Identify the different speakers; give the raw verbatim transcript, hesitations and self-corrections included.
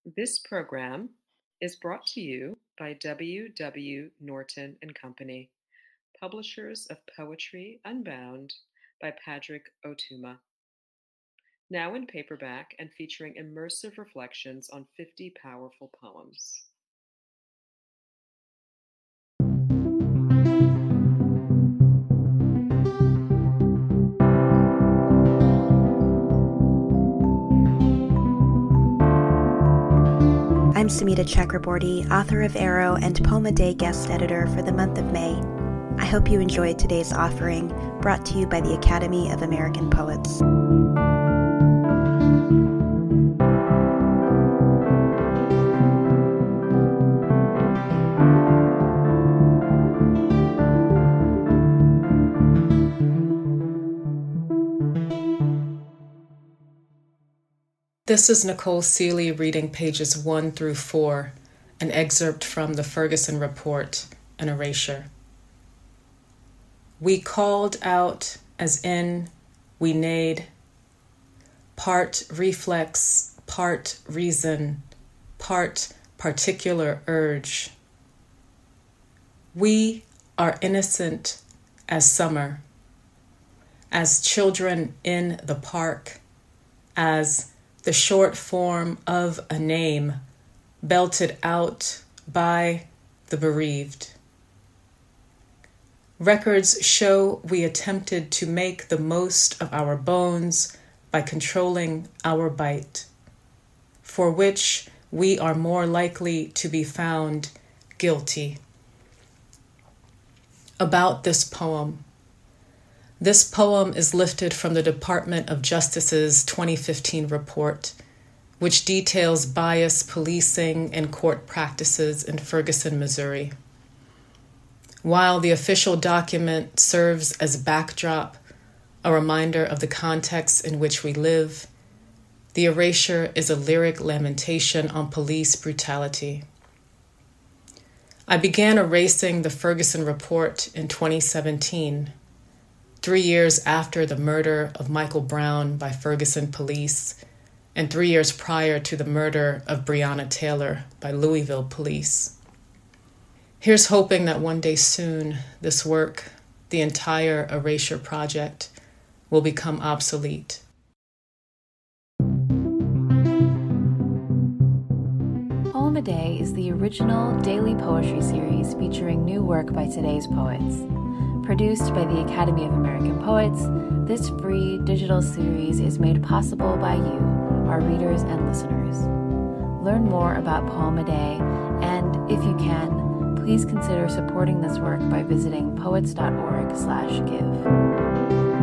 Speaker 1: This program is brought to you by W. W. Norton and Company, publishers of Poetry Unbound by Padraig Ó Tuama. Now in paperback and featuring immersive reflections on fifty powerful poems.
Speaker 2: I'm Sumita Chakraborty, author of Arrow and Poem a Day guest editor for the month of May. I hope you enjoyed today's offering, brought to you by the Academy of American Poets.
Speaker 3: This is Nicole Seeley reading pages one through four, an excerpt from the Ferguson Report, An Erasure. We called out as in, we neighed, part reflex, part reason, part particular urge. We are innocent as summer, as children in the park, as the short form of a name belted out by the bereaved. Records show we attempted to make the most of our bones by controlling our bite, for which we are more likely to be found guilty. About this poem. This poem is lifted from the Department of Justice's twenty fifteen report, which details bias policing and court practices in Ferguson, Missouri. While the official document serves as backdrop, a reminder of the context in which we live, the erasure is a lyric lamentation on police brutality. I began erasing the Ferguson report in twenty seventeen. Three years after the murder of Michael Brown by Ferguson police, and three years prior to the murder of Breonna Taylor by Louisville police. Here's hoping that one day soon, this work, the entire erasure project, will become obsolete.
Speaker 4: Poem a Day is the original daily poetry series featuring new work by today's poets. Produced by the Academy of American Poets, this free digital series is made possible by you, our readers and listeners. Learn more about Poem a Day, and if you can, please consider supporting this work by visiting poets dot org slash give.